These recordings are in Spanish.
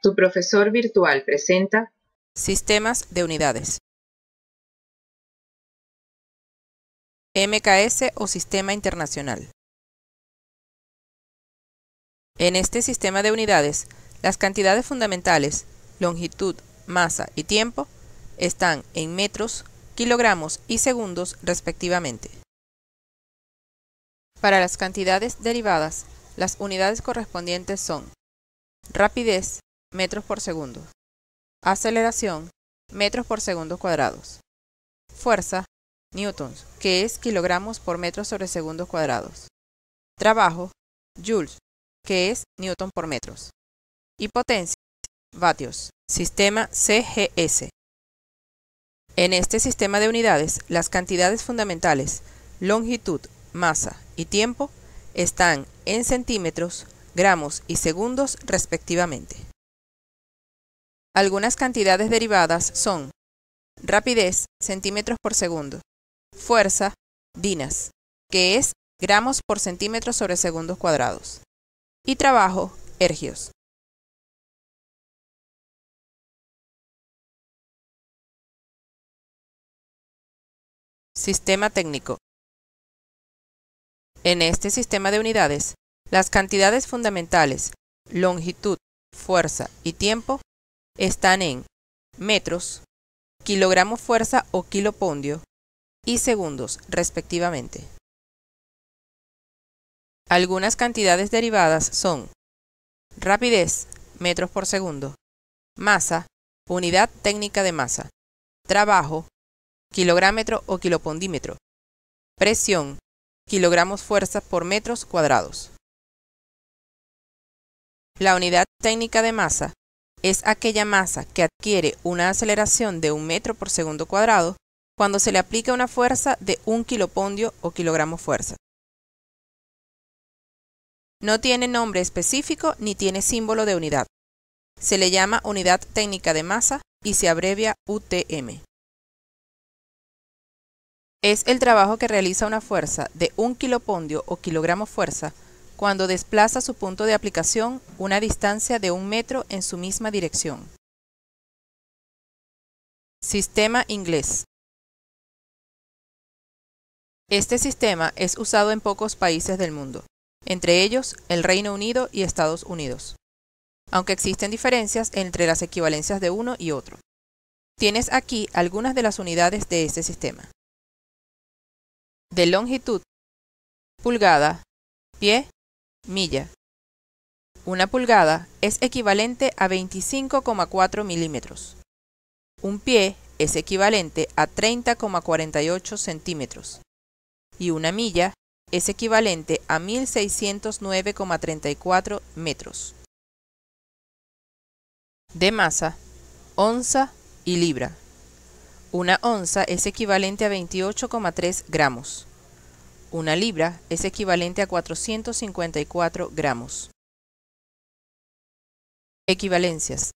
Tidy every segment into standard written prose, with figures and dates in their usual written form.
Tu profesor virtual presenta Sistemas de unidades. MKS o Sistema Internacional. En este sistema de unidades, las cantidades fundamentales, longitud, masa y tiempo, están en metros, kilogramos y segundos respectivamente. Para las cantidades derivadas, las unidades correspondientes son rapidez, metros por segundo; aceleración, metros por segundos cuadrados; fuerza, newtons, que es kilogramos por metro sobre segundos cuadrados; trabajo, joules, que es newton por metros; y potencia, vatios, sistema CGS. En este sistema de unidades, las cantidades fundamentales, longitud, masa y tiempo, están en centímetros, gramos y segundos respectivamente. Algunas cantidades derivadas son rapidez, centímetros por segundo; fuerza, dinas, que es gramos por centímetro sobre segundos cuadrados; y trabajo, ergios. Sistema técnico. En este sistema de unidades, las cantidades fundamentales, longitud, fuerza y tiempo, están en metros, kilogramo fuerza o kilopondio y segundos respectivamente. Algunas cantidades derivadas son rapidez, metros por segundo; masa, unidad técnica de masa; trabajo, kilográmetro o kilopondímetro; presión, kilogramos fuerza por metros cuadrados. La unidad técnica de masa es aquella masa que adquiere una aceleración de 1 metro por segundo cuadrado cuando se le aplica una fuerza de 1 kilopondio o kilogramo fuerza. No tiene nombre específico ni tiene símbolo de unidad. Se le llama unidad técnica de masa y se abrevia UTM. Es el trabajo que realiza una fuerza de 1 kilopondio o kilogramo fuerza cuando desplaza su punto de aplicación una distancia de 1 metro en su misma dirección. Sistema inglés. Este sistema es usado en pocos países del mundo, entre ellos el Reino Unido y Estados Unidos, aunque existen diferencias entre las equivalencias de uno y otro. Tienes aquí algunas de las unidades de este sistema. De longitud: pulgada, pie, milla. Una pulgada es equivalente a 25,4 milímetros. Un pie es equivalente a 30,48 centímetros. Y una milla es equivalente a 1609,34 metros. De masa: onza y libra. Una onza es equivalente a 28,3 gramos. Una libra es equivalente a 454 gramos. Equivalencias.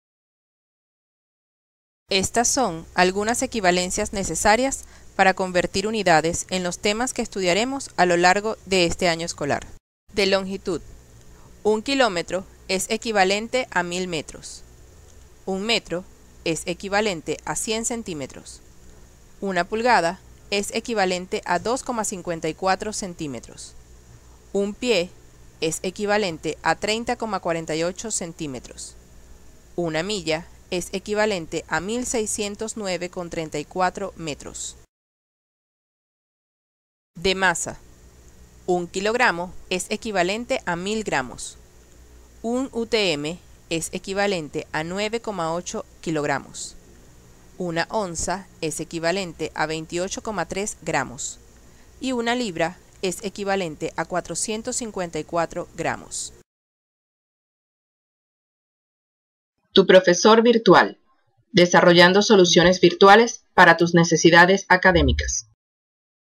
Estas son algunas equivalencias necesarias para convertir unidades en los temas que estudiaremos a lo largo de este año escolar. De longitud: 1 kilómetro es equivalente a 1000 metros. 1 metro es equivalente a 100 centímetros. Una pulgada es equivalente a 2,54 centímetros. Un pie es equivalente a 30,48 centímetros. Una milla es equivalente a 1609,34 metros. De masa: 1 kilogramo es equivalente a 1000 gramos. Un UTM es equivalente a 9,8 kilogramos. Una onza es equivalente a 28,3 gramos. Y una libra es equivalente a 454 gramos. tu profesor virtual, desarrollando soluciones virtuales para tus necesidades académicas.